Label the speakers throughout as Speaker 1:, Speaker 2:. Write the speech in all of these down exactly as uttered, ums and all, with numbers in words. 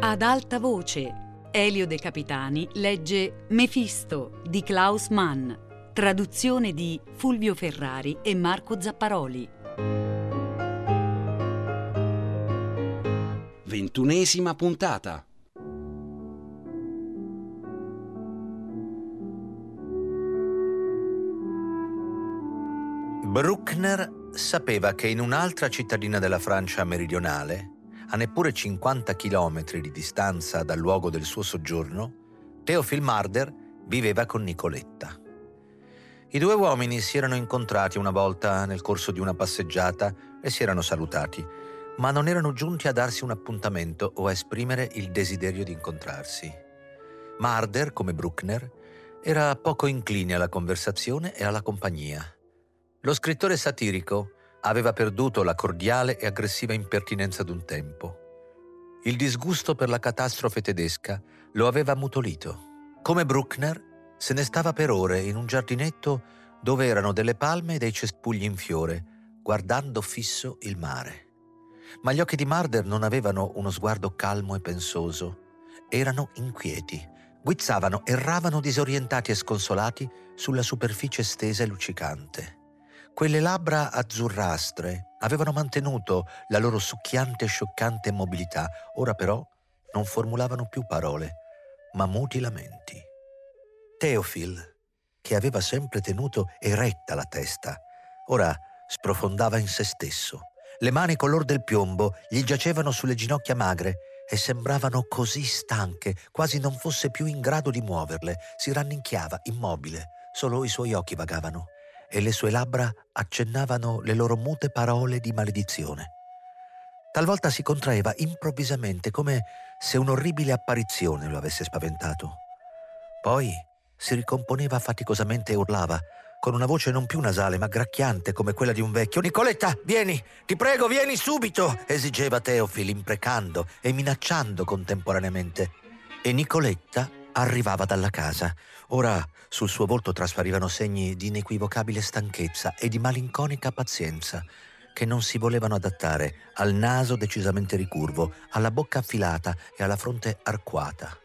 Speaker 1: Ad alta voce, Elio De Capitani legge Mefisto di Klaus Mann, traduzione di Fulvio Ferrari e Marco Zapparoli.
Speaker 2: Ventunesima puntata.
Speaker 3: Bruckner sapeva che in un'altra cittadina della Francia meridionale, a neppure cinquanta chilometri di distanza dal luogo del suo soggiorno, Théophile Marder viveva con Nicoletta. I due uomini si erano incontrati una volta nel corso di una passeggiata e si erano salutati, ma non erano giunti a darsi un appuntamento o a esprimere il desiderio di incontrarsi. Marder, come Bruckner, era poco incline alla conversazione e alla compagnia. Lo scrittore satirico aveva perduto la cordiale e aggressiva impertinenza d'un tempo. Il disgusto per la catastrofe tedesca lo aveva ammutolito. Come Bruckner, se ne stava per ore in un giardinetto dove erano delle palme e dei cespugli in fiore, guardando fisso il mare. Ma gli occhi di Marder non avevano uno sguardo calmo e pensoso. Erano inquieti, guizzavano, erravano disorientati e sconsolati sulla superficie stesa e luccicante. Quelle labbra azzurrastre avevano mantenuto la loro succhiante e scioccante mobilità, ora però non formulavano più parole, ma muti lamenti. Théophile, che aveva sempre tenuto eretta la testa, ora sprofondava in se stesso. Le mani color del piombo gli giacevano sulle ginocchia magre e sembravano così stanche, quasi non fosse più in grado di muoverle. Si rannicchiava, immobile, solo i suoi occhi vagavano e le sue labbra accennavano le loro mute parole di maledizione. Talvolta si contraeva improvvisamente, come se un'orribile apparizione lo avesse spaventato. Poi si ricomponeva faticosamente e urlava, con una voce non più nasale ma gracchiante come quella di un vecchio. «Nicoletta, vieni! Ti prego, vieni subito!» esigeva Théophile, imprecando e minacciando contemporaneamente. E Nicoletta arrivava dalla casa. Ora sul suo volto trasparivano segni di inequivocabile stanchezza e di malinconica pazienza che non si volevano adattare al naso decisamente ricurvo, alla bocca affilata e alla fronte arcuata.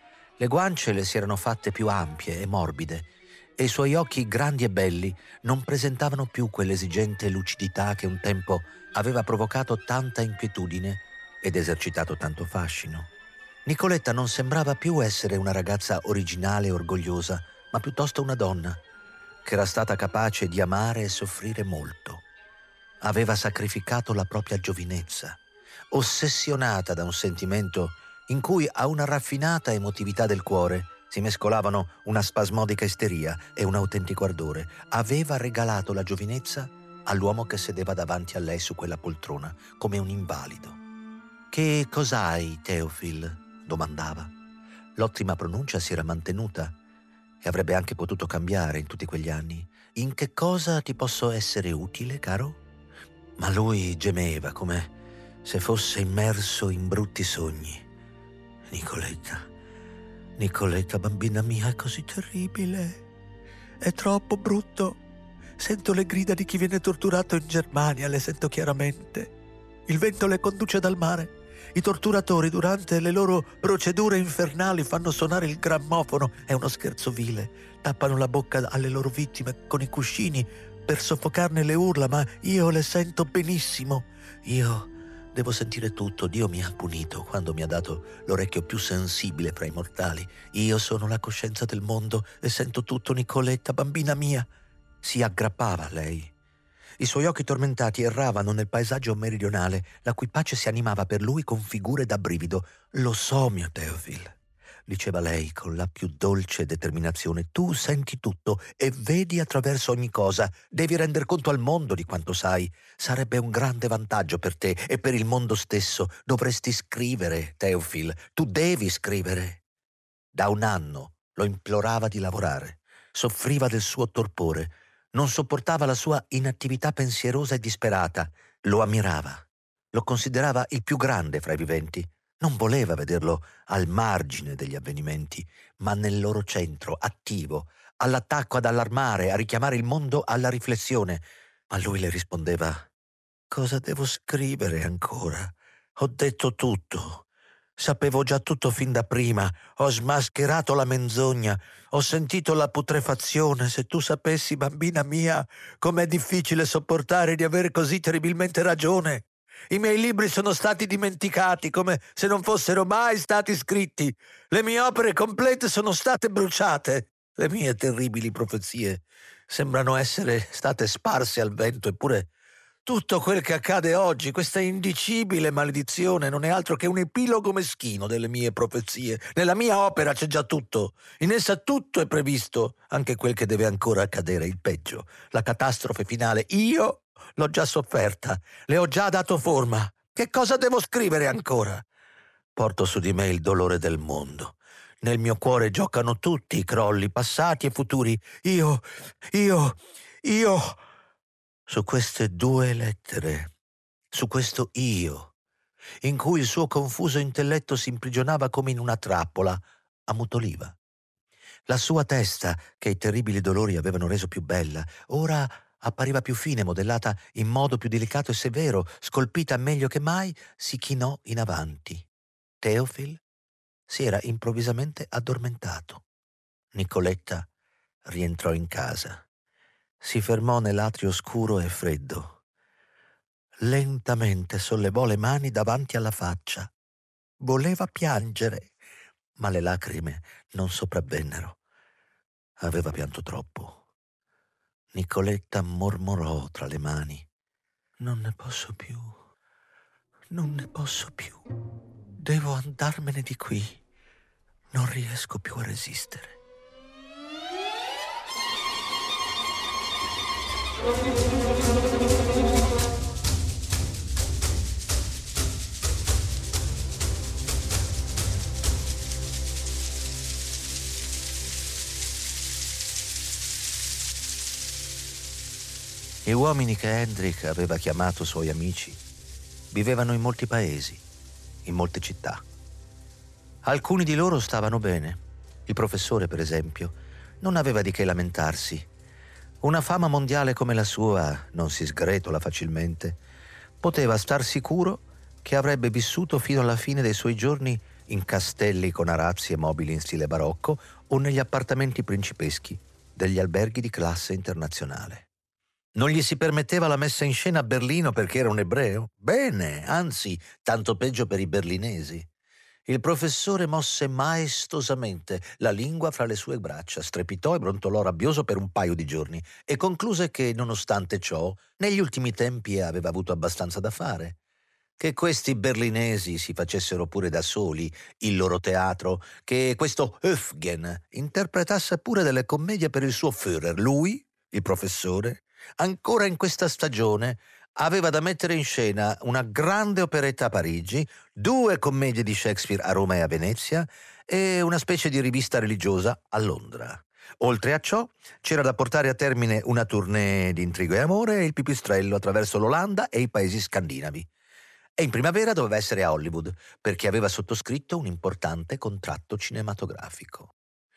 Speaker 3: Le guance le si erano fatte più ampie e morbide e i suoi occhi grandi e belli non presentavano più quell'esigente lucidità che un tempo aveva provocato tanta inquietudine ed esercitato tanto fascino. Nicoletta non sembrava più essere una ragazza originale e orgogliosa, ma piuttosto una donna che era stata capace di amare e soffrire molto. Aveva sacrificato la propria giovinezza, ossessionata da un sentimento in cui a una raffinata emotività del cuore si mescolavano una spasmodica isteria e un autentico ardore. Aveva regalato la giovinezza all'uomo che sedeva davanti a lei su quella poltrona, come un invalido. «Che cos'hai, Théophile?» domandava. L'ottima pronuncia si era mantenuta e avrebbe anche potuto cambiare in tutti quegli anni. «In che cosa ti posso essere utile, caro?» Ma lui gemeva come se fosse immerso in brutti sogni. «Nicoletta, Nicoletta, bambina mia, è così terribile. È troppo brutto. Sento le grida di chi viene torturato in Germania, le sento chiaramente. Il vento le conduce dal mare. I torturatori durante le loro procedure infernali fanno suonare il grammofono. È uno scherzo vile. Tappano la bocca alle loro vittime con i cuscini per soffocarne le urla, ma io le sento benissimo. Io devo sentire tutto. Dio mi ha punito quando mi ha dato l'orecchio più sensibile fra i mortali. Io sono la coscienza del mondo e sento tutto, Nicoletta, bambina mia». Si aggrappava a lei. I suoi occhi tormentati erravano nel paesaggio meridionale, la cui pace si animava per lui con figure da brivido. «Lo so, mio Théophile», diceva lei con la più dolce determinazione, «tu senti tutto e vedi attraverso ogni cosa. Devi render conto al mondo di quanto sai. Sarebbe un grande vantaggio per te e per il mondo stesso. Dovresti scrivere, Théophile, tu devi scrivere». Da un anno lo implorava di lavorare. Soffriva del suo torpore. Non sopportava la sua inattività pensierosa e disperata. Lo ammirava. Lo considerava il più grande fra i viventi. Non voleva vederlo al margine degli avvenimenti, ma nel loro centro, attivo, all'attacco, ad allarmare, a richiamare il mondo alla riflessione. Ma lui le rispondeva: «Cosa devo scrivere ancora? Ho detto tutto. Sapevo già tutto fin da prima, ho smascherato la menzogna, ho sentito la putrefazione. Se tu sapessi, bambina mia, com'è difficile sopportare di avere così terribilmente ragione. I miei libri sono stati dimenticati come se non fossero mai stati scritti. Le mie opere complete sono state bruciate. Le mie terribili profezie sembrano essere state sparse al vento, eppure tutto quel che accade oggi, questa indicibile maledizione, non è altro che un epilogo meschino delle mie profezie. Nella mia opera c'è già tutto. In essa tutto è previsto, anche quel che deve ancora accadere, il peggio, la catastrofe finale. Io l'ho già sofferta, le ho già dato forma. Che cosa devo scrivere ancora? Porto su di me il dolore del mondo. Nel mio cuore giocano tutti i crolli, passati e futuri. Io, io, io... Su queste due lettere, su questo io, in cui il suo confuso intelletto si imprigionava come in una trappola, ammutoliva. La sua testa, che i terribili dolori avevano reso più bella, ora appariva più fine, modellata in modo più delicato e severo, scolpita meglio che mai, si chinò in avanti. Théophile si era improvvisamente addormentato. Nicoletta rientrò in casa. Si fermò nell'atrio scuro e freddo. Lentamente sollevò le mani davanti alla faccia. Voleva piangere, ma le lacrime non sopravvennero. Aveva pianto troppo. Nicoletta mormorò tra le mani: «Non ne posso più, non ne posso più. Devo andarmene di qui. Non riesco più a resistere». Gli uomini che Hendrik aveva chiamato suoi amici vivevano in molti paesi, in molte città. Alcuni di loro stavano bene. Il professore, per esempio, non aveva di che lamentarsi. Una fama mondiale come la sua non si sgretola facilmente. Poteva star sicuro che avrebbe vissuto fino alla fine dei suoi giorni in castelli con arazzi e mobili in stile barocco o negli appartamenti principeschi degli alberghi di classe internazionale. Non gli si permetteva la messa in scena a Berlino perché era un ebreo? Bene, anzi, tanto peggio per i berlinesi. Il professore mosse maestosamente la lingua fra le sue braccia, strepitò e brontolò rabbioso per un paio di giorni e concluse che, nonostante ciò, negli ultimi tempi aveva avuto abbastanza da fare. Che questi berlinesi si facessero pure da soli il loro teatro, che questo Höfgen interpretasse pure delle commedie per il suo Führer. Lui, il professore, ancora in questa stagione aveva da mettere in scena una grande operetta a Parigi, due commedie di Shakespeare a Roma e a Venezia e una specie di rivista religiosa a Londra. Oltre a ciò, c'era da portare a termine una tournée di intrigo e amore e il pipistrello attraverso l'Olanda e i paesi scandinavi. E in primavera doveva essere a Hollywood, perché aveva sottoscritto un importante contratto cinematografico.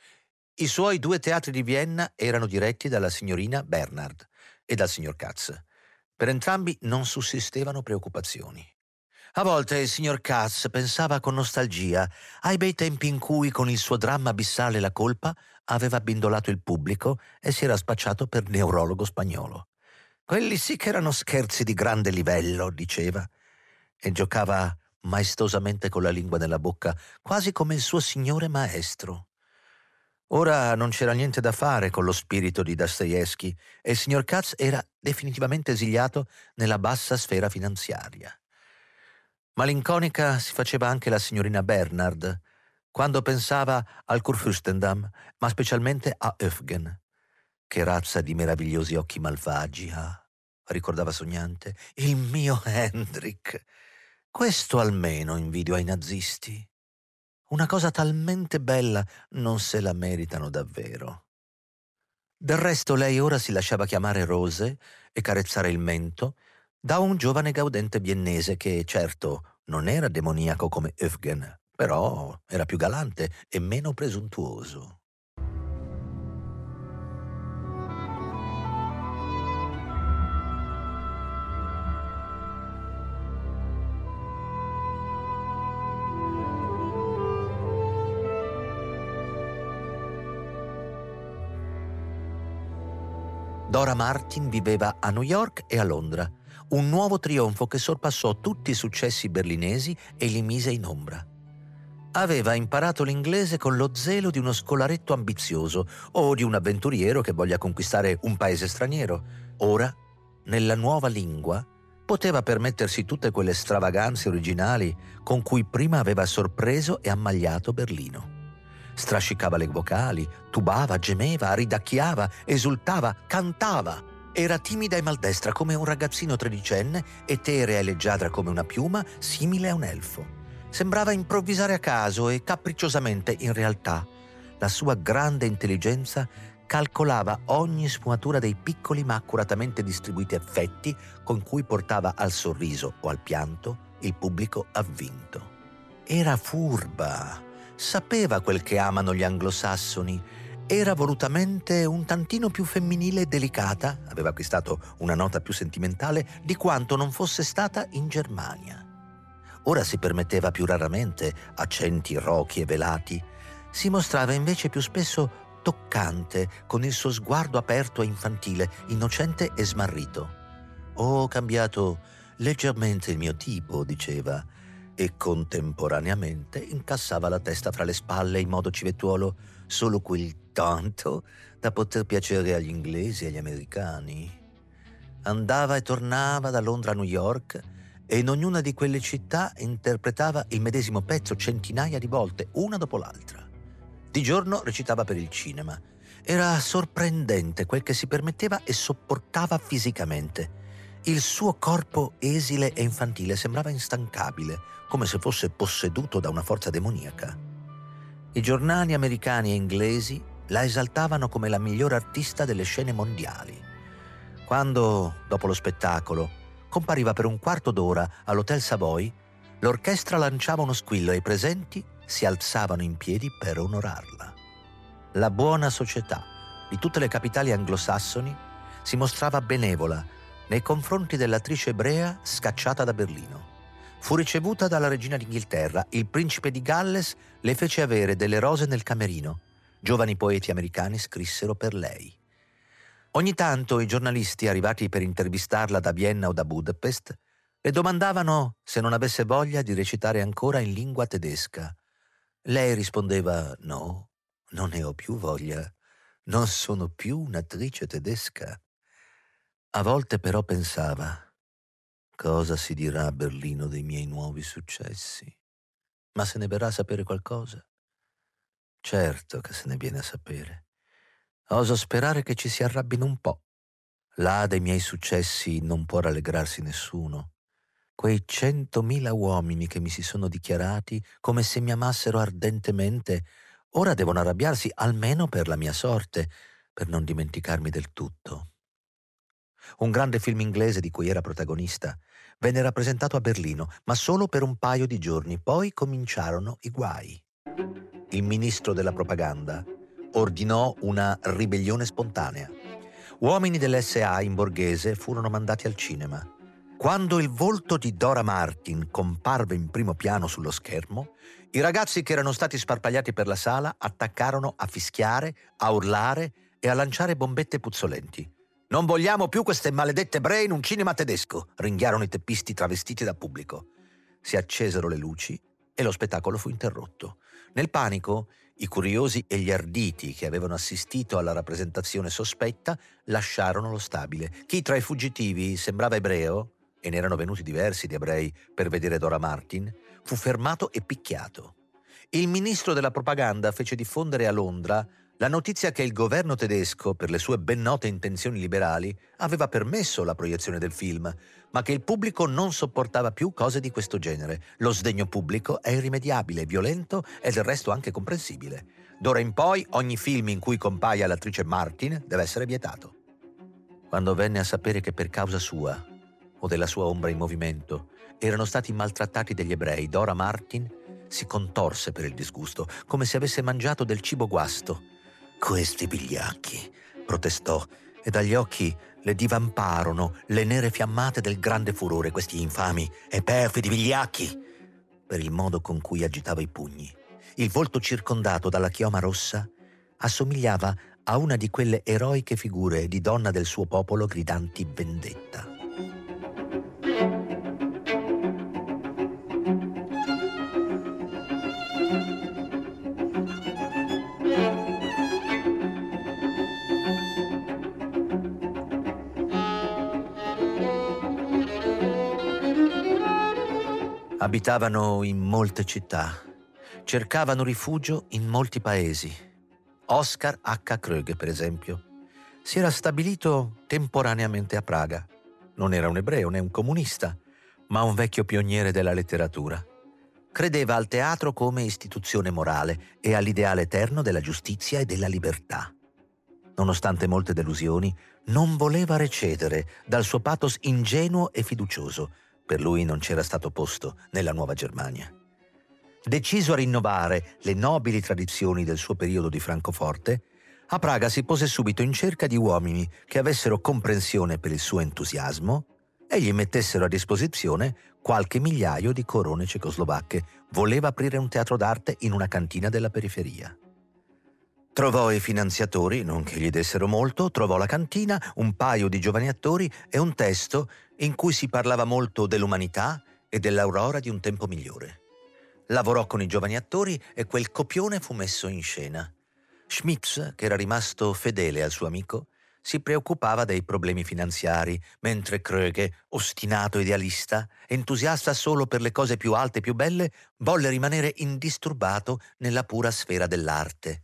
Speaker 3: I suoi due teatri di Vienna erano diretti dalla signorina Bernhard e dal signor Katz. Per entrambi non sussistevano preoccupazioni. A volte il signor Katz pensava con nostalgia ai bei tempi in cui, con il suo dramma abissale La colpa, aveva abbindolato il pubblico e si era spacciato per neurologo spagnolo. Quelli sì che erano scherzi di grande livello, diceva, e giocava maestosamente con la lingua nella bocca, quasi come il suo signore maestro. Ora non c'era niente da fare con lo spirito di Dostoevsky e il signor Katz era definitivamente esiliato nella bassa sfera finanziaria. Malinconica si faceva anche la signorina Bernhard quando pensava al Kurfürstendamm, ma specialmente a Höfgen. Che razza di meravigliosi occhi malvagi ha, ricordava sognante, il mio Hendrik. Questo almeno invidio ai nazisti. Una cosa talmente bella non se la meritano davvero. Del resto lei ora si lasciava chiamare Rose e carezzare il mento da un giovane gaudente viennese che, certo, non era demoniaco come Höfgen, però era più galante e meno presuntuoso. Dora Martin viveva a New York e a Londra, un nuovo trionfo che sorpassò tutti i successi berlinesi e li mise in ombra. Aveva imparato l'inglese con lo zelo di uno scolaretto ambizioso o di un avventuriero che voglia conquistare un paese straniero. Ora, nella nuova lingua, poteva permettersi tutte quelle stravaganze originali con cui prima aveva sorpreso e ammaliato Berlino. Strascicava le vocali, tubava, gemeva, ridacchiava, esultava, cantava. Era timida e maldestra come un ragazzino tredicenne, eterea e leggiadra come una piuma, simile a un elfo. Sembrava improvvisare a caso e capricciosamente, in realtà, la sua grande intelligenza calcolava ogni sfumatura dei piccoli ma accuratamente distribuiti effetti con cui portava al sorriso o al pianto il pubblico avvinto. Era furba, sapeva quel che amano gli anglosassoni, era volutamente un tantino più femminile e delicata, aveva acquistato una nota più sentimentale di quanto non fosse stata in Germania. Ora si permetteva più raramente accenti rochi e velati, si mostrava invece più spesso toccante, con il suo sguardo aperto e infantile, innocente e smarrito. «Ho cambiato leggermente il mio tipo», diceva, e contemporaneamente incassava la testa fra le spalle in modo civettuolo, solo quel tanto da poter piacere agli inglesi e agli americani. Andava e tornava da Londra a New York e in ognuna di quelle città interpretava il medesimo pezzo centinaia di volte, una dopo l'altra. Di giorno recitava per il cinema. Era sorprendente quel che si permetteva e sopportava fisicamente. Il suo corpo esile e infantile sembrava instancabile, come se fosse posseduto da una forza demoniaca. I giornali americani e inglesi la esaltavano come la miglior artista delle scene mondiali. Quando, dopo lo spettacolo, compariva per un quarto d'ora all'Hotel Savoy, l'orchestra lanciava uno squillo e i presenti si alzavano in piedi per onorarla. La buona società di tutte le capitali anglosassoni si mostrava benevola nei confronti dell'attrice ebrea scacciata da Berlino. Fu ricevuta dalla regina d'Inghilterra, il principe di Galles le fece avere delle rose nel camerino. Giovani poeti americani scrissero per lei. Ogni tanto i giornalisti arrivati per intervistarla da Vienna o da Budapest le domandavano se non avesse voglia di recitare ancora in lingua tedesca. Lei rispondeva: «No, non ne ho più voglia, non sono più un'attrice tedesca». A volte però pensava: cosa si dirà a Berlino dei miei nuovi successi? Ma se ne verrà a sapere qualcosa? Certo che se ne viene a sapere. Oso sperare che ci si arrabbino un po'. Là dei miei successi non può rallegrarsi nessuno. Quei centomila uomini che mi si sono dichiarati come se mi amassero ardentemente, ora devono arrabbiarsi almeno per la mia sorte, per non dimenticarmi del tutto. Un grande film inglese di cui era protagonista venne rappresentato a Berlino, ma solo per un paio di giorni, poi cominciarono i guai. Il ministro della propaganda ordinò una ribellione spontanea. Uomini dell'esse a in borghese furono mandati al cinema. Quando il volto di Dora Martin comparve in primo piano sullo schermo, i ragazzi che erano stati sparpagliati per la sala attaccarono a fischiare, a urlare e a lanciare bombette puzzolenti. «Non vogliamo più queste maledette ebree in un cinema tedesco», ringhiarono i teppisti travestiti da pubblico. Si accesero le luci e lo spettacolo fu interrotto. Nel panico, i curiosi e gli arditi che avevano assistito alla rappresentazione sospetta lasciarono lo stabile. Chi tra i fuggitivi sembrava ebreo, e ne erano venuti diversi di ebrei per vedere Dora Martin, fu fermato e picchiato. Il ministro della propaganda fece diffondere a Londra la notizia che il governo tedesco, per le sue ben note intenzioni liberali, aveva permesso la proiezione del film, ma che il pubblico non sopportava più cose di questo genere. Lo sdegno pubblico è irrimediabile, violento e del resto anche comprensibile. D'ora in poi ogni film in cui compaia l'attrice Martin deve essere vietato. Quando venne a sapere che per causa sua, o della sua ombra in movimento, erano stati maltrattati degli ebrei, Dora Martin si contorse per il disgusto, come se avesse mangiato del cibo guasto. «Questi vigliacchi», protestò, e dagli occhi le divamparono le nere fiammate del grande furore, questi infami e perfidi vigliacchi, per il modo con cui agitava i pugni. Il volto circondato dalla chioma rossa assomigliava a una di quelle eroiche figure di donna del suo popolo gridanti vendetta. Abitavano in molte città, cercavano rifugio in molti paesi. Oskar H. Kröge, per esempio, si era stabilito temporaneamente a Praga. Non era un ebreo né un comunista, ma un vecchio pioniere della letteratura. Credeva al teatro come istituzione morale e all'ideale eterno della giustizia e della libertà. Nonostante molte delusioni, non voleva recedere dal suo pathos ingenuo e fiducioso. Per lui non c'era stato posto nella Nuova Germania. Deciso a rinnovare le nobili tradizioni del suo periodo di Francoforte, a Praga si pose subito in cerca di uomini che avessero comprensione per il suo entusiasmo e gli mettessero a disposizione qualche migliaio di corone cecoslovacche. Voleva aprire un teatro d'arte in una cantina della periferia. Trovò i finanziatori, non che gli dessero molto, trovò la cantina, un paio di giovani attori e un testo in cui si parlava molto dell'umanità e dell'aurora di un tempo migliore. Lavorò con i giovani attori e quel copione fu messo in scena. Schmitz, che era rimasto fedele al suo amico, si preoccupava dei problemi finanziari, mentre Kröge, ostinato idealista, entusiasta solo per le cose più alte e più belle, volle rimanere indisturbato nella pura sfera dell'arte.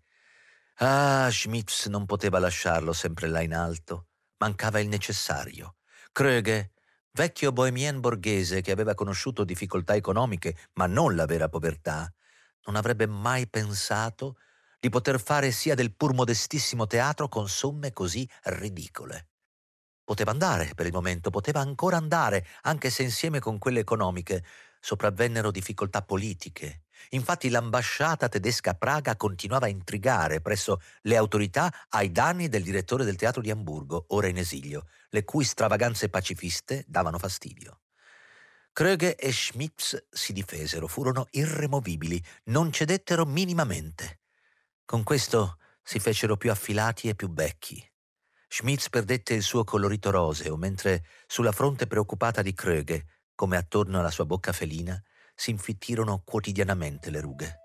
Speaker 3: Ah, Schmitz non poteva lasciarlo sempre là in alto. Mancava il necessario. Kröge, vecchio bohemien borghese che aveva conosciuto difficoltà economiche, ma non la vera povertà, non avrebbe mai pensato di poter fare sia del pur modestissimo teatro con somme così ridicole. Poteva andare per il momento, poteva ancora andare, anche se insieme con quelle economiche sopravvennero difficoltà politiche. Infatti l'ambasciata tedesca a Praga continuava a intrigare presso le autorità ai danni del direttore del teatro di Amburgo, ora in esilio, le cui stravaganze pacifiste davano fastidio. Kröge e Schmitz si difesero, furono irremovibili, non cedettero minimamente. Con questo si fecero più affilati e più becchi. Schmitz perdette il suo colorito roseo, mentre sulla fronte preoccupata di Kröge, come attorno alla sua bocca felina, si infittirono quotidianamente le rughe.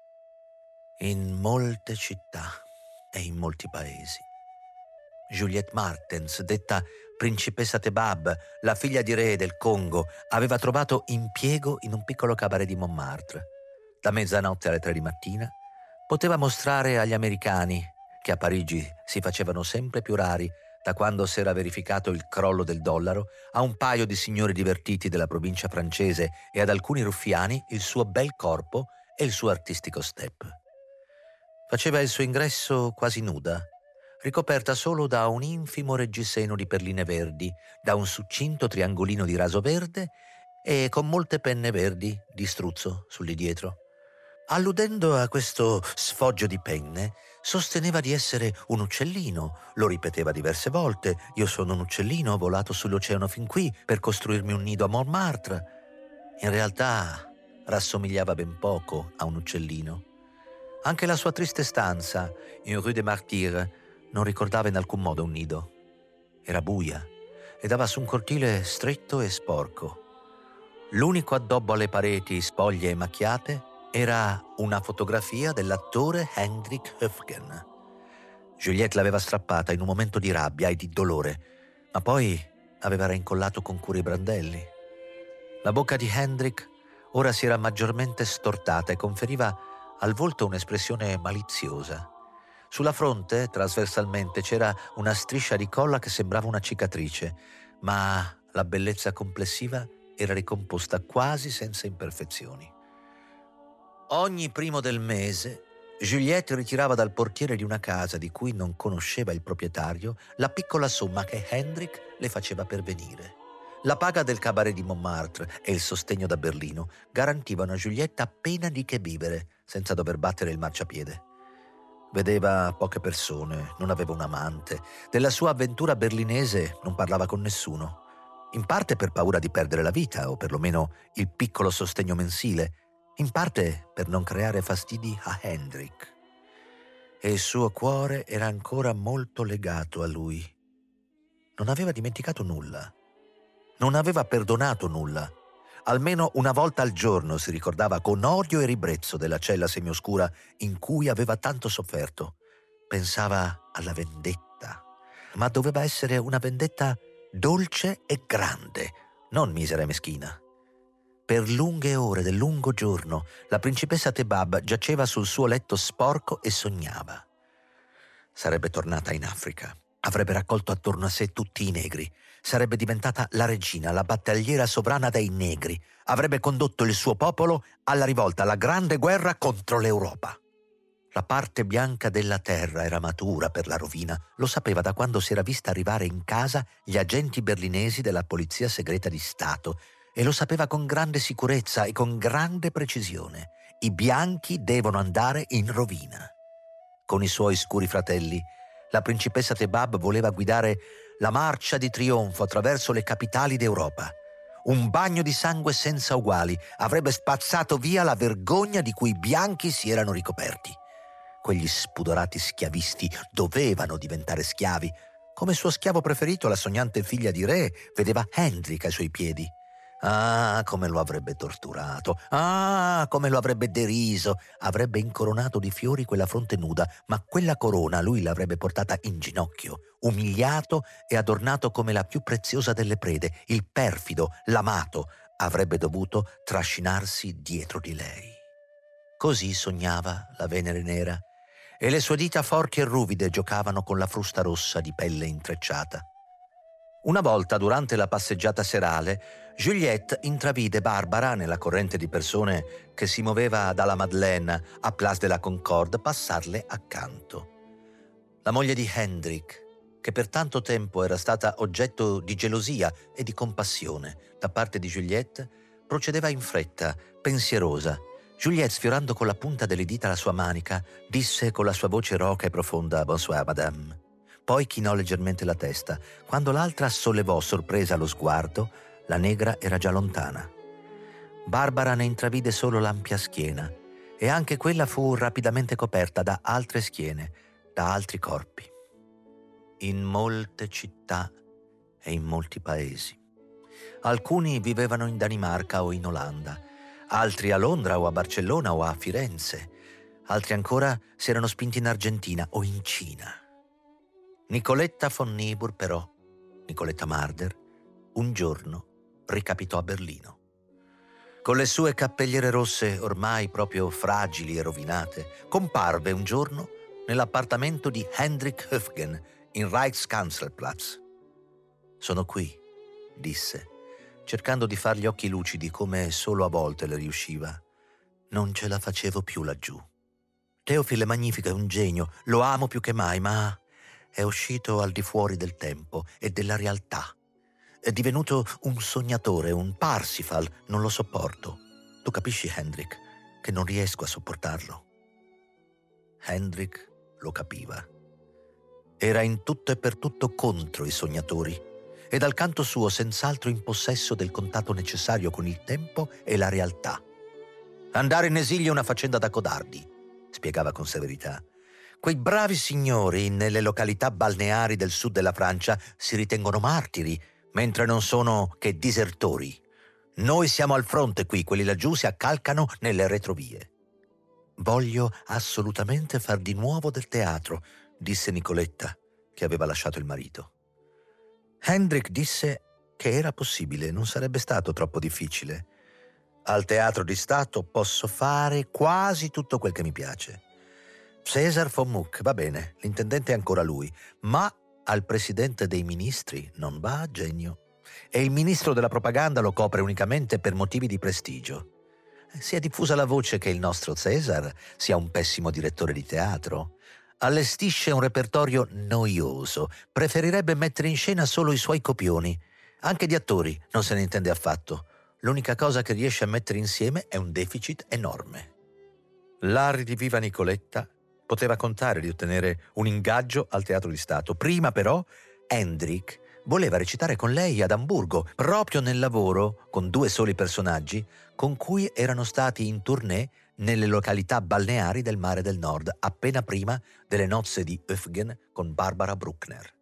Speaker 3: In molte città e in molti paesi. Juliette Martens, detta principessa Tebab, la figlia di re del Congo, aveva trovato impiego in un piccolo cabaret di Montmartre. Da mezzanotte alle tre di mattina poteva mostrare agli americani, che a Parigi si facevano sempre più rari da quando si era verificato il crollo del dollaro, a un paio di signori divertiti della provincia francese e ad alcuni ruffiani il suo bel corpo e il suo artistico step. Faceva il suo ingresso quasi nuda, ricoperta solo da un infimo reggiseno di perline verdi, da un succinto triangolino di raso verde e con molte penne verdi di struzzo sul di dietro. Alludendo a questo sfoggio di penne, sosteneva di essere un uccellino, lo ripeteva diverse volte. Io sono un uccellino, ho volato sull'oceano fin qui per costruirmi un nido a Montmartre. In realtà rassomigliava ben poco a un uccellino. Anche la sua triste stanza, in Rue des Martyrs, non ricordava in alcun modo un nido. Era buia e dava su un cortile stretto e sporco. L'unico addobbo alle pareti spoglie e macchiate era una fotografia dell'attore Hendrik Höfgen. Juliette l'aveva strappata in un momento di rabbia e di dolore, ma poi aveva reincollato con cura i brandelli. La bocca di Hendrik ora si era maggiormente stortata e conferiva al volto un'espressione maliziosa. Sulla fronte, trasversalmente, c'era una striscia di colla che sembrava una cicatrice, ma la bellezza complessiva era ricomposta quasi senza imperfezioni. Ogni primo del mese, Juliette ritirava dal portiere di una casa di cui non conosceva il proprietario la piccola somma che Hendrik le faceva pervenire. La paga del cabaret di Montmartre e il sostegno da Berlino garantivano a Juliette appena di che vivere, senza dover battere il marciapiede. Vedeva poche persone, non aveva un amante. Della sua avventura berlinese non parlava con nessuno. In parte per paura di perdere la vita, o perlomeno il piccolo sostegno mensile, in parte per non creare fastidi a Hendrik. e il suo cuore era ancora molto legato a lui. Non aveva dimenticato nulla. Non aveva perdonato nulla. Almeno una volta al giorno si ricordava con odio e ribrezzo della cella semioscura in cui aveva tanto sofferto. Pensava alla vendetta, ma doveva essere una vendetta dolce e grande, non misera e meschina. Per lunghe ore del lungo giorno, la principessa Tebab giaceva sul suo letto sporco e sognava. Sarebbe tornata in Africa, avrebbe raccolto attorno a sé tutti i negri, sarebbe diventata la regina, la battagliera sovrana dei negri, avrebbe condotto il suo popolo alla rivolta, alla grande guerra contro l'Europa. La parte bianca della terra era matura per la rovina, lo sapeva da quando si era vista arrivare in casa gli agenti berlinesi della polizia segreta di Stato, e lo sapeva con grande sicurezza e con grande precisione. I bianchi devono andare in rovina. Con i suoi scuri fratelli, la principessa Tebab voleva guidare la marcia di trionfo attraverso le capitali d'Europa. Un bagno di sangue senza uguali avrebbe spazzato via la vergogna di cui i bianchi si erano ricoperti. Quegli spudorati schiavisti dovevano diventare schiavi. Come suo schiavo preferito, la sognante figlia di re vedeva Hendrik ai suoi piedi. Ah, come lo avrebbe torturato! Ah, come lo avrebbe deriso! Avrebbe incoronato di fiori quella fronte nuda, ma quella corona lui l'avrebbe portata in ginocchio, umiliato e adornato come la più preziosa delle prede. Il perfido, l'amato, avrebbe dovuto trascinarsi dietro di lei. Così sognava la Venere nera, e le sue dita forti e ruvide giocavano con la frusta rossa di pelle intrecciata. Una volta, durante la passeggiata serale, Juliette intravide Barbara nella corrente di persone che si muoveva dalla Madeleine a Place de la Concorde passarle accanto. La moglie di Hendrik, che per tanto tempo era stata oggetto di gelosia e di compassione da parte di Juliette, procedeva in fretta, pensierosa. Juliette, sfiorando con la punta delle dita la sua manica, disse con la sua voce roca e profonda «Bonsoir, madame». Poi chinò leggermente la testa. Quando l'altra sollevò sorpresa lo sguardo, la negra era già lontana. Barbara ne intravide solo l'ampia schiena, e anche quella fu rapidamente coperta da altre schiene, da altri corpi. In molte città e in molti paesi. Alcuni vivevano in Danimarca o in Olanda, altri a Londra o a Barcellona o a Firenze, altri ancora si erano spinti in Argentina o in Cina. Nicoletta von Niebuhr, però, Nicoletta Marder, un giorno ricapitò a Berlino. Con le sue cappelliere rosse ormai proprio fragili e rovinate, comparve un giorno nell'appartamento di Hendrik Höfgen in Reichskanzlerplatz. «Sono qui», disse, cercando di far gli occhi lucidi come solo a volte le riusciva. «Non ce la facevo più laggiù. Théophile è magnifico, è un genio, lo amo più che mai, ma è uscito al di fuori del tempo e della realtà. È divenuto un sognatore, un Parsifal, non lo sopporto. Tu capisci, Hendrik, che non riesco a sopportarlo?» Hendrik lo capiva. Era in tutto e per tutto contro i sognatori e dal canto suo senz'altro in possesso del contatto necessario con il tempo e la realtà. «Andare in esilio è una faccenda da codardi», spiegava con severità. «Quei bravi signori nelle località balneari del sud della Francia si ritengono martiri, mentre non sono che disertori. Noi siamo al fronte qui, quelli laggiù si accalcano nelle retrovie». «Voglio assolutamente far di nuovo del teatro», disse Nicoletta, che aveva lasciato il marito. Hendrik disse che era possibile, non sarebbe stato troppo difficile. «Al teatro di Stato posso fare quasi tutto quel che mi piace. César von Muck, va bene, l'intendente è ancora lui, ma al presidente dei ministri non va a genio. E il ministro della propaganda lo copre unicamente per motivi di prestigio. Si è diffusa la voce che il nostro César sia un pessimo direttore di teatro. Allestisce un repertorio noioso, preferirebbe mettere in scena solo i suoi copioni. Anche di attori non se ne intende affatto. L'unica cosa che riesce a mettere insieme è un deficit enorme». La ridiviva Nicoletta poteva contare di ottenere un ingaggio al Teatro di Stato. Prima, però, Hendrik voleva recitare con lei ad Amburgo, proprio nel lavoro, con due soli personaggi, con cui erano stati in tournée nelle località balneari del Mare del Nord, appena prima delle nozze di Oefgen con Barbara Bruckner.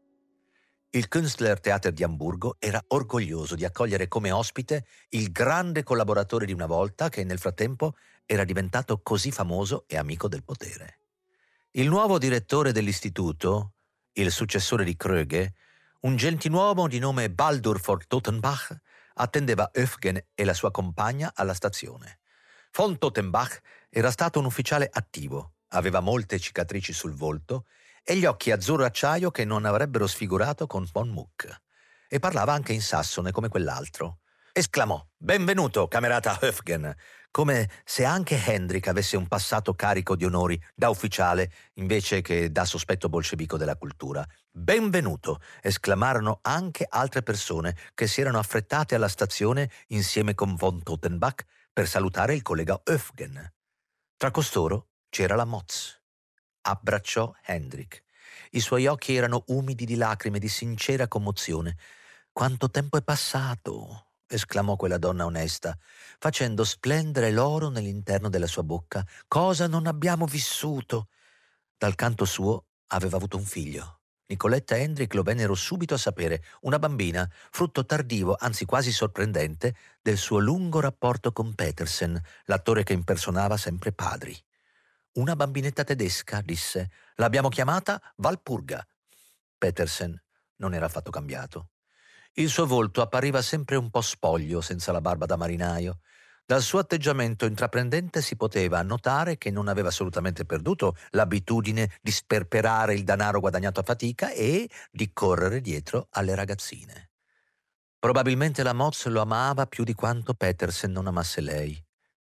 Speaker 3: Il Künstlertheater di Amburgo era orgoglioso di accogliere come ospite il grande collaboratore di una volta che nel frattempo era diventato così famoso e amico del potere. Il nuovo direttore dell'istituto, il successore di Kröge, un gentiluomo di nome Baldur von Totenbach, attendeva Oefgen e la sua compagna alla stazione. Von Totenbach era stato un ufficiale attivo, aveva molte cicatrici sul volto e gli occhi azzurro acciaio che non avrebbero sfigurato con von Muck. E parlava anche in sassone come quell'altro. Esclamò: «Benvenuto, camerata Oefgen», come se anche Hendrik avesse un passato carico di onori da ufficiale invece che da sospetto bolscevico della cultura. «Benvenuto», esclamarono anche altre persone che si erano affrettate alla stazione insieme con von Totenbach per salutare il collega Oefgen. Tra costoro c'era la Motz. Abbracciò Hendrik. I suoi occhi erano umidi di lacrime di sincera commozione. «Quanto tempo è passato!» esclamò quella donna onesta, facendo splendere l'oro nell'interno della sua bocca. «Cosa non abbiamo vissuto!» Dal canto suo aveva avuto un figlio. Nicoletta e Hendrik lo vennero subito a sapere, una bambina, frutto tardivo, anzi quasi sorprendente, del suo lungo rapporto con Petersen, l'attore che impersonava sempre padri. «Una bambinetta tedesca», disse. «L'abbiamo chiamata Valpurga». Petersen non era affatto cambiato. Il suo volto appariva sempre un po' spoglio, senza la barba da marinaio. Dal suo atteggiamento intraprendente si poteva notare che non aveva assolutamente perduto l'abitudine di sperperare il denaro guadagnato a fatica e di correre dietro alle ragazzine. Probabilmente la Motz lo amava più di quanto Petersen non amasse lei.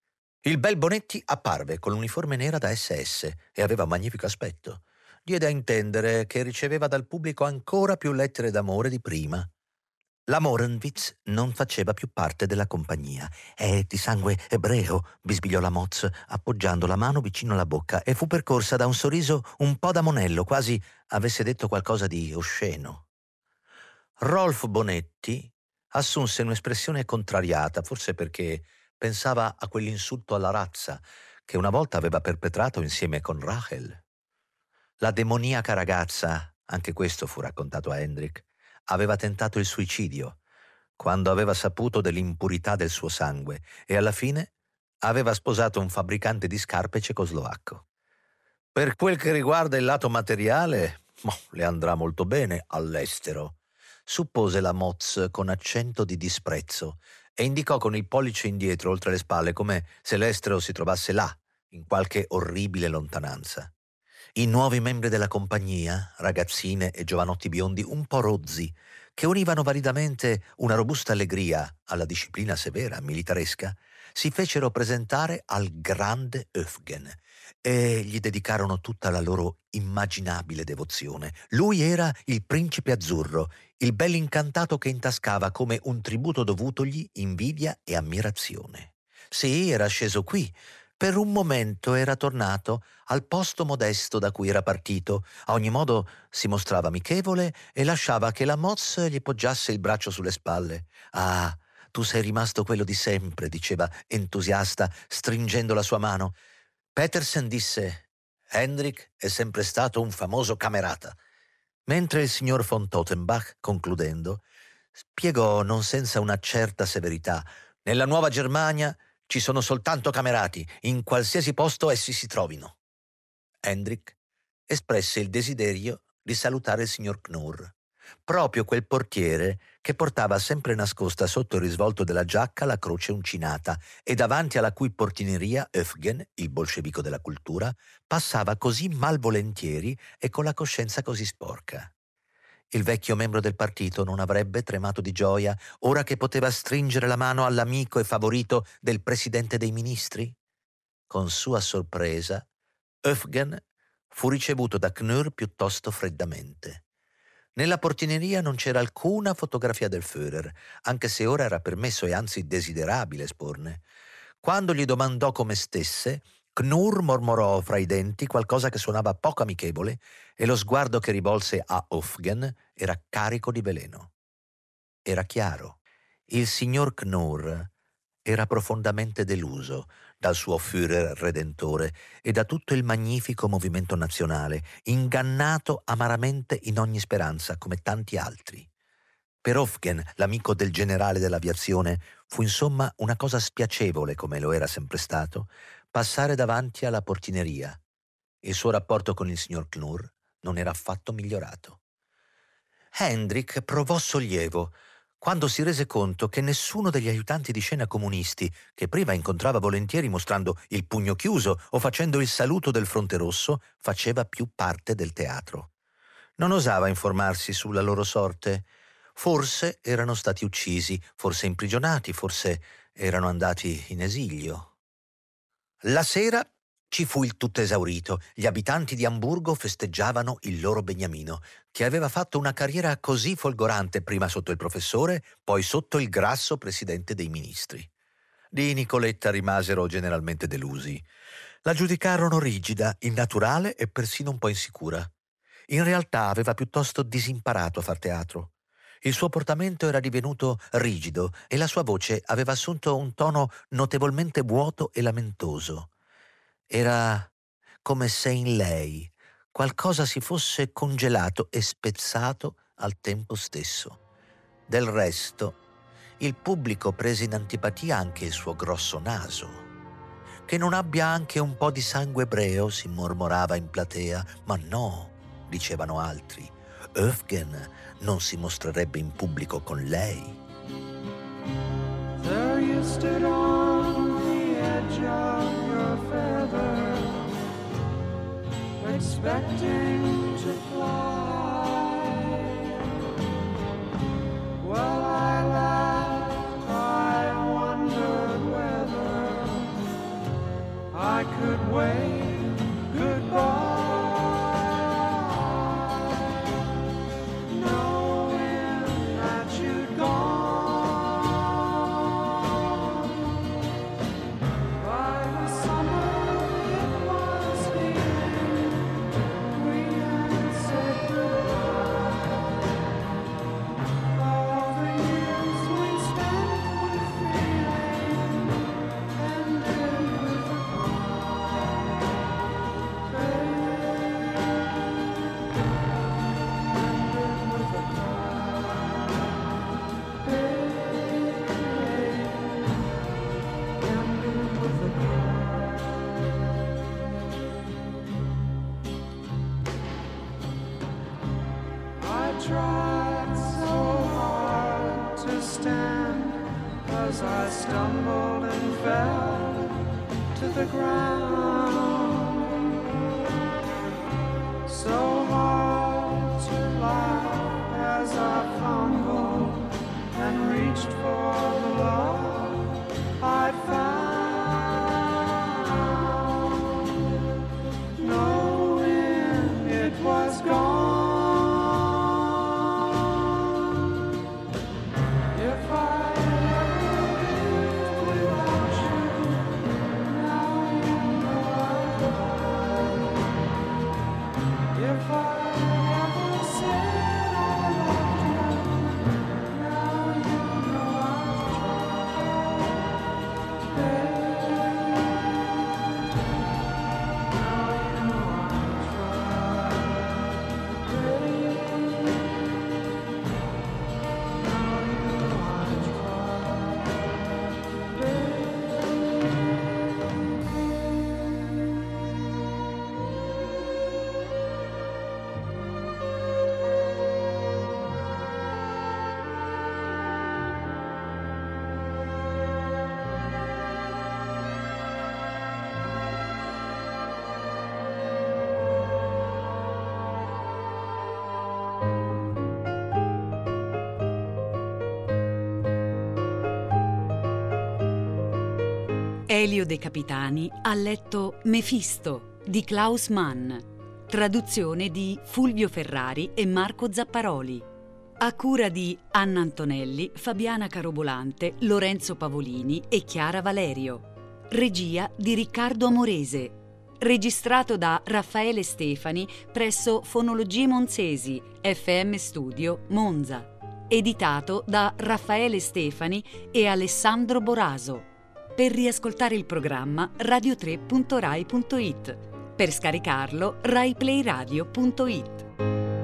Speaker 3: Il bel Bonetti apparve con l'uniforme nera da esse esse e aveva un magnifico aspetto. Diede a intendere che riceveva dal pubblico ancora più lettere d'amore di prima. La Morenwitz non faceva più parte della compagnia. «È di sangue ebreo», bisbigliò la Motz, appoggiando la mano vicino alla bocca, e fu percorsa da un sorriso un po' da monello, quasi avesse detto qualcosa di osceno. Rolf Bonetti assunse un'espressione contrariata, forse perché pensava a quell'insulto alla razza che una volta aveva perpetrato insieme con Rachel. La demoniaca ragazza, anche questo fu raccontato a Hendrik, aveva tentato il suicidio quando aveva saputo dell'impurità del suo sangue e alla fine aveva sposato un fabbricante di scarpe cecoslovacco. Per quel che riguarda il lato materiale, oh, le andrà molto bene all'estero, suppose la Motz con accento di disprezzo e indicò con il pollice indietro oltre le spalle come se l'estero si trovasse là, in qualche orribile lontananza. I nuovi membri della compagnia, ragazzine e giovanotti biondi un po' rozzi, che univano validamente una robusta allegria alla disciplina severa, militaresca, si fecero presentare al grande Oefgen e gli dedicarono tutta la loro immaginabile devozione. Lui era il principe azzurro, il bell'incantato che intascava come un tributo dovutogli invidia e ammirazione. Sì, era sceso qui. Per un momento era tornato al posto modesto da cui era partito. A ogni modo si mostrava amichevole e lasciava che la Motz gli poggiasse il braccio sulle spalle. «Ah, tu sei rimasto quello di sempre», diceva entusiasta, stringendo la sua mano. Petersen disse: «Hendrik è sempre stato un famoso camerata», mentre il signor von Totenbach, concludendo, spiegò non senza una certa severità: «Nella Nuova Germania ci sono soltanto camerati, in qualsiasi posto essi si trovino». Hendrik espresse il desiderio di salutare il signor Knorr, proprio quel portiere che portava sempre nascosta sotto il risvolto della giacca la croce uncinata e davanti alla cui portineria Oefgen, il bolscevico della cultura, passava così malvolentieri e con la coscienza così sporca. Il vecchio membro del partito non avrebbe tremato di gioia ora che poteva stringere la mano all'amico e favorito del presidente dei ministri? Con sua sorpresa, Oefgen fu ricevuto da Knorr piuttosto freddamente. Nella portineria non c'era alcuna fotografia del Führer, anche se ora era permesso e anzi desiderabile esporne. Quando gli domandò come stesse, Knorr mormorò fra i denti qualcosa che suonava poco amichevole e lo sguardo che rivolse a Oefgen era carico di veleno. Era chiaro. Il signor Knorr era profondamente deluso dal suo Führer redentore e da tutto il magnifico movimento nazionale, ingannato amaramente in ogni speranza come tanti altri. Per Höfgen, l'amico del generale dell'aviazione, fu insomma una cosa spiacevole, come lo era sempre stato, passare davanti alla portineria. Il suo rapporto con il signor Knurr non era affatto migliorato. Hendrik provò sollievo quando si rese conto che nessuno degli aiutanti di scena comunisti, che prima incontrava volentieri mostrando il pugno chiuso o facendo il saluto del fronte rosso, faceva più parte del teatro. Non osava informarsi sulla loro sorte. Forse erano stati uccisi, forse imprigionati, forse erano andati in esilio. La sera ci fu il tutto esaurito. Gli abitanti di Amburgo festeggiavano il loro beniamino, che aveva fatto una carriera così folgorante prima sotto il professore, poi sotto il grasso presidente dei ministri. Di Nicoletta rimasero generalmente delusi. La giudicarono rigida, innaturale e persino un po' insicura. In realtà aveva piuttosto disimparato a far teatro. Il suo portamento era divenuto rigido e la sua voce aveva assunto un tono notevolmente vuoto e lamentoso. Era come se in lei qualcosa si fosse congelato e spezzato al tempo stesso. Del resto, il pubblico prese in antipatia anche il suo grosso naso. Che non abbia anche un po' di sangue ebreo, si mormorava in platea, ma no, dicevano altri. Höfgen non si mostrerebbe in pubblico con lei.
Speaker 4: There you stood on the edge of your feather, expecting to fly. Well, I laughed, I wondered whether I could wave goodbye. Tried so hard to stand as I stumbled and fell to the ground. So hard to laugh as I fumbled and reached for the love I'd found, knowing it was gone.
Speaker 1: Elio De Capitani ha letto Mefisto di Klaus Mann, traduzione di Fulvio Ferrari e Marco Zapparoli, a cura di Anna Antonelli, Fabiana Carobolante, Lorenzo Pavolini e Chiara Valerio, regia di Riccardo Amorese, registrato da Raffaele Stefani presso Fonologie Monzesi, F M Studio Monza, editato da Raffaele Stefani e Alessandro Boraso. Per riascoltare il programma radio tre punto rai punto it. Per scaricarlo rai play radio punto it.